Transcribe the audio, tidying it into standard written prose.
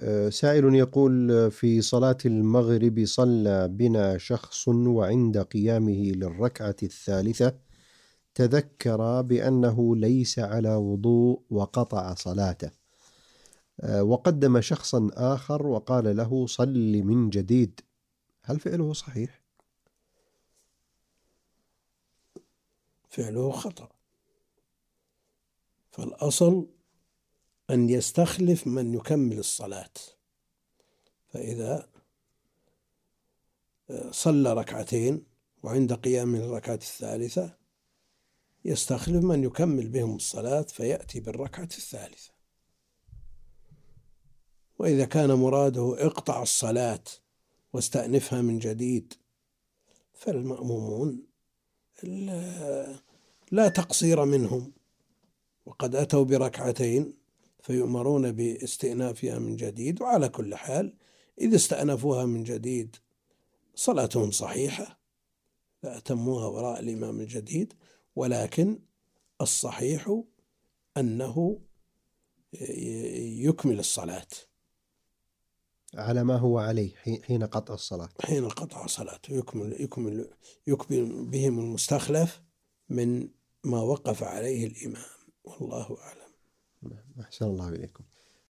سائل يقول: في صلاة المغرب صلى بنا شخص وعند قيامه للركعة الثالثة تذكر بأنه ليس على وضوء وقطع صلاته، وقدم شخصا آخر وقال له: صل من جديد، هل فعله صحيح؟ فعله خطأ، فالأصل أن يستخلف من يكمل الصلاة. فإذا صلى ركعتين وعند قيام الركعة الثالثة يستخلف من يكمل بهم الصلاة فيأتي بالركعة الثالثة. وإذا كان مراده اقطع الصلاة واستأنفها من جديد فالمأمومون لا تقصير منهم، وقد أتوا بركعتين فيؤمرون باستئنافها من جديد. وعلى كل حال إذا استأنفوها من جديد صلاتهم صحيحة، فأتموها وراء الإمام الجديد، ولكن الصحيح أنه يكمل الصلاة على ما هو عليه حين قطع الصلاة. حين قطع صلاته يكمل بهم المستخلف من ما وقف عليه الإمام، والله أعلم. أحسن الله إليكم.